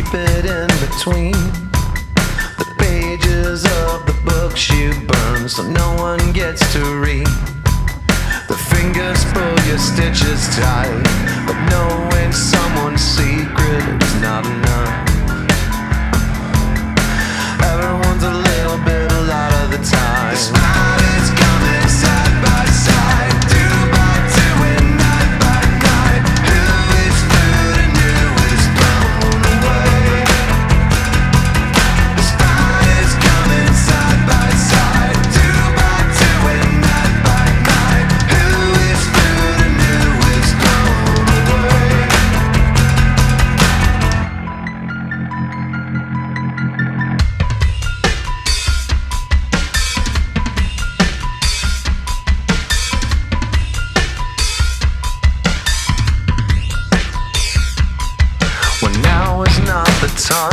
it in between the pages of the books you burn, so no one gets to read. The fingers pull your stitches tight, but knowing someone's secret is not enough. Everyone's a little bit a lot of the time. The spiders coming side by side, two by two and night by night. Who is food and who is blown away? The spiders coming side by side, two by two and night by night. Who is food and who is blown away? When now is not the time